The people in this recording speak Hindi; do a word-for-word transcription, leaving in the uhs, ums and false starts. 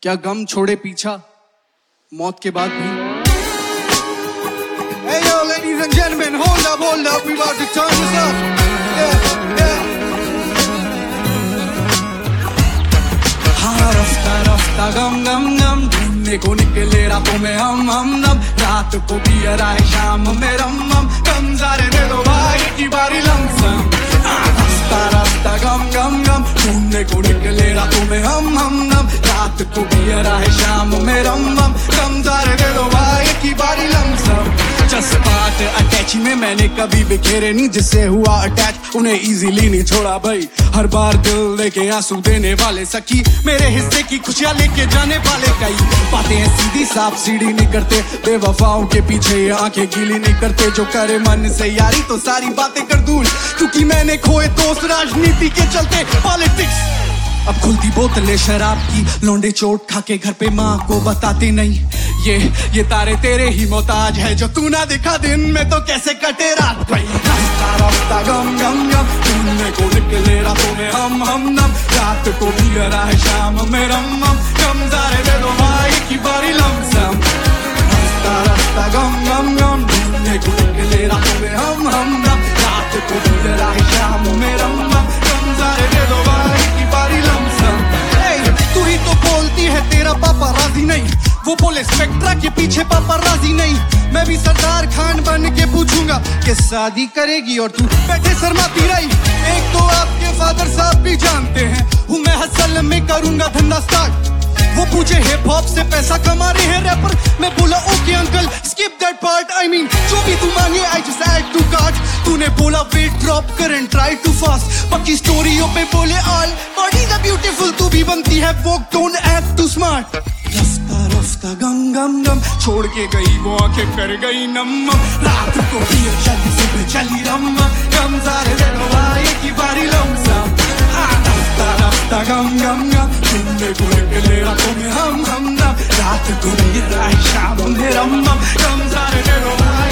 क्या गम छोड़े पीछा मौत के बाद भी। Hey yo, ladies and gentlemen, hold up, hold up, we about to turn this up. Yeah, yeah. हाँ रफ्ता रफ्ता गम गम गम ढूंढने को निकले रातों में हम हम नम रात को पियर आए शाम में रम हम कम सारे दे दो भाई की बारी लमसम। रफ्ता रफ्ता गम गम गम ढूंढने को निकले रातों में हम हम नम रात को पियर आए शाम में रम हम कम सारे दे दो भाई की बारी लमसम। जज्बात अटैची में मैंने कभी बिखेरे नहीं, जिससे हुआ अटैच उन्हें इजीली नहीं छोड़ा भाई। हर बार दिल लेके आंसू देने वाले सखी, मेरे हिस्से की खुशियां लेके जाने वाले कई बातें हैं सीधी साफ सीढ़ी नहीं करते, बेवफाओं के पीछे ये आंखें गीली नहीं करते। जो करे मन से यारी तो सारी बातें कर दूं, क्योंकि मैंने खोए दोस्त राजनीति के चलते पॉलिटिक्स। अब खुलती बोतलें शराब की, लौंडे चोट खा के घर पे माँ को बताते नहीं। ये ये तारे तेरे ही मोहताज है, जो तू ना दिखा दिन में तो कैसे कटे रात भाई। रास्ता रास्ता गम गम गम ढूंढने को निकले रातों में हम हम नम रात को पियर आए शाम में रम हम कम सारे दे दो भाई की बारी लमसम। रास्ता रास्ता गम गम गम ढूंढने को निकले रातों में हम हम नम रात को पियर आए शाम में रम हम कम सारे दे दो भाई की बारी लमसम। तू ही तो बोलती है तेरा पापा राजी नहीं, वो बोले स्पेक्ट्रा के पीछे पापा राजी नहीं। मैं भी सरदार खान बन के पूछूंगा कि शादी करेगी और तू बैठे शर्माती रही। एक तो आपके फादर साहब भी जानते हैं हूँ मैं हसल में करूंगा धंधा स्टार्ट। वो पूछे हिप हॉप से पैसा कमा रहे हैं रैपर, मैं बोला okay uncle skip that part. I mean जो भी तू मांगे I just add to cart. तूने बोला वेट ड्रॉप कर एंड ट्राई टू फास्ट, बाकी स्टोरियों पे बोले ऑल बॉडीज आर ब्यूटीफुल, तू भी बनती है वो डोंट एक्ट टू स्मार्ट। रफ्ता रफ्ता गम गम गम छोड़ के गई वो आंखें कर गई नम रात को भी चली सुबह चली रम कम सारे दे भाई की बारी लमसम। रफ्ता रफ्ता गम गम गम ढूंढने को निकले रातों में हम हम नम रात को भी शाम में रम कम सारे दे भाई